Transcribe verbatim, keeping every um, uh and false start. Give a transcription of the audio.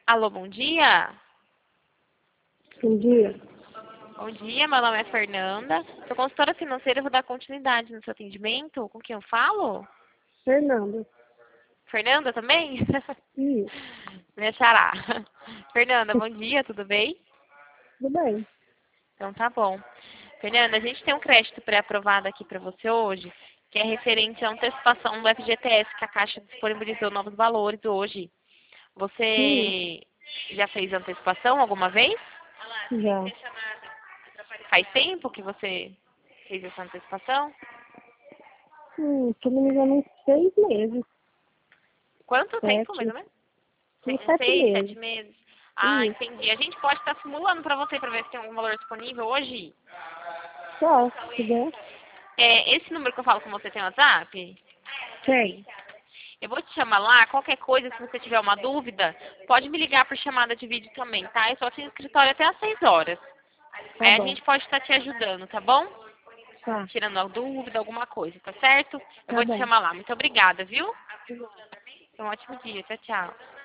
Alô, bom dia. Bom dia. Bom dia, meu nome é Fernanda. Sou consultora financeira e vou dar continuidade no seu atendimento. Com quem eu falo? Fernanda. Fernanda também? Isso. Minha xará. Fernanda, bom dia, tudo bem? Tudo bem. Então tá bom. Fernanda, a gente tem um crédito pré-aprovado aqui para você hoje, que é referente à antecipação do F G T S, que a Caixa disponibilizou novos valores hoje. Hum, Você já fez antecipação alguma vez? já. Faz tempo que você fez essa antecipação? Hum, se não me engano, uns seis meses. Quanto tempo, mais Sete. ou menos? Uns Uns sete seis, sete meses. meses. Ah, Isso. entendi. A gente pode estar simulando para você, para ver se tem algum valor disponível hoje. Só, se der. É, esse número que eu falo com você tem WhatsApp? Tem. Eu vou te chamar lá, qualquer coisa, se você tiver uma dúvida, pode me ligar por chamada de vídeo também, tá? Eu só tenho escritório até às seis horas. Tá Aí a bom. gente pode estar te ajudando, tá bom? Tá. Tirando a dúvida, alguma coisa, tá certo? Eu Tá vou te bom. chamar lá. Muito obrigada, viu? Um ótimo dia. Tchau, tchau.